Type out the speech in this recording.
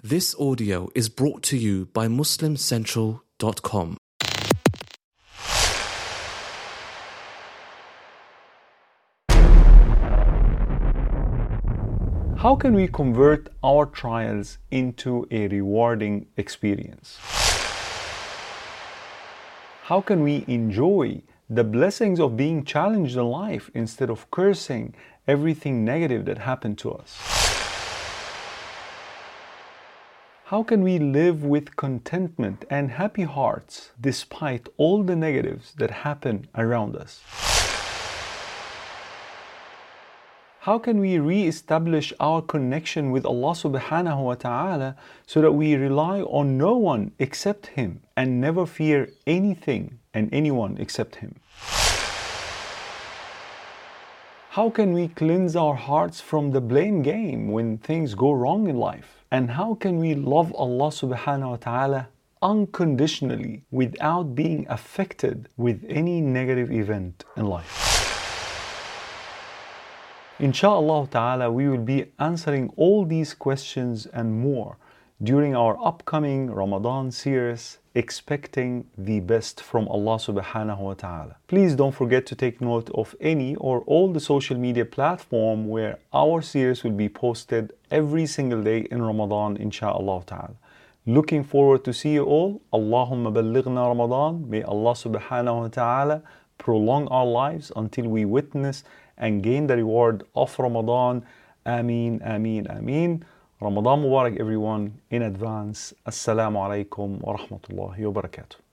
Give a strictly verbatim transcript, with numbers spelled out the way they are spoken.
This audio is brought to you by Muslim Central dot com. How can we convert our trials into a rewarding experience? How can we enjoy the blessings of being challenged in life instead of cursing everything negative that happened to us? How can we live with contentment and happy hearts despite all the negatives that happen around us? How can we re-establish our connection with Allah subhanahu wa ta'ala so that we rely on no one except Him and never fear anything and anyone except Him? How can we cleanse our hearts from the blame game when things go wrong in life? And how can we love Allah subhanahu wa ta'ala unconditionally without being affected with any negative event in life? Insha'Allah ta'ala, we will be answering all these questions and more during our upcoming Ramadan series, Expecting the Best from Allah subhanahu wa ta'ala. Please don't forget to take note of any or all the social media platform where our series will be posted every single day in Ramadan, insha'Allah ta'ala. Looking forward to see you all. Allahumma ballighna Ramadan. May Allah subhanahu wa ta'ala prolong our lives until we witness and gain the reward of Ramadan. Ameen, ameen, ameen. Ramadan Mubarak everyone in advance. Assalamu alaikum wa rahmatullahi wa barakatuh.